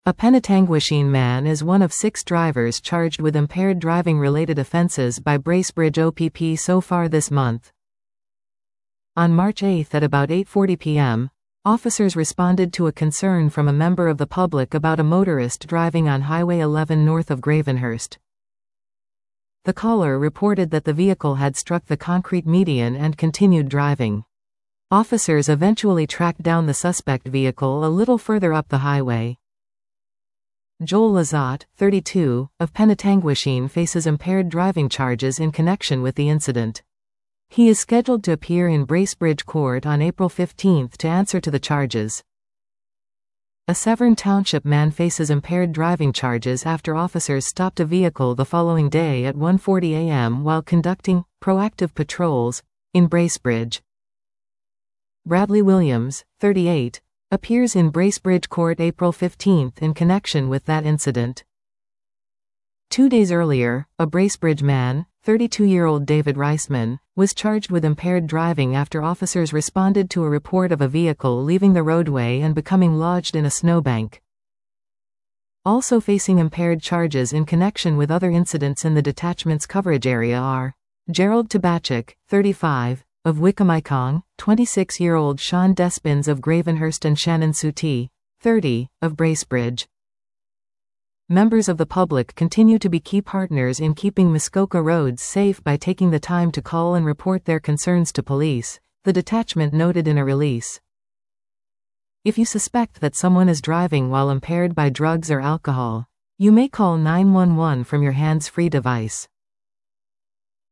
A Penetanguishene man is one of 6 drivers charged with impaired driving-related offences by Bracebridge OPP so far this month. On March 8 at about 8:40 p.m., officers responded to a concern from a member of the public about a motorist driving on Highway 11 north of Gravenhurst. The caller reported that the vehicle had struck the concrete median and continued driving. Officers eventually tracked down the suspect vehicle a little further up the highway. Joel Lizotte, 32, of Penetanguishene faces impaired driving charges in connection with the incident. He is scheduled to appear in Bracebridge Court on April 15 to answer to the charges. A Severn Township man faces impaired driving charges after officers stopped a vehicle the following day at 1:40 a.m. while conducting proactive patrols in Bracebridge. Bradley Williams, 38, appears in Bracebridge Court April 15 in connection with that incident. 2 days earlier, a Bracebridge man, 32-year-old David Reisman, was charged with impaired driving after officers responded to a report of a vehicle leaving the roadway and becoming lodged in a snowbank. Also facing impaired charges in connection with other incidents in the detachment's coverage area are Gerald Tabachuk, 35, of Wickamaikong, 26-year-old Sean Despins of Gravenhurst and Shannon Suti, 30, of Bracebridge. Members of the public continue to be key partners in keeping Muskoka roads safe by taking the time to call and report their concerns to police, the detachment noted in a release. If you suspect that someone is driving while impaired by drugs or alcohol, you may call 911 from your hands-free device.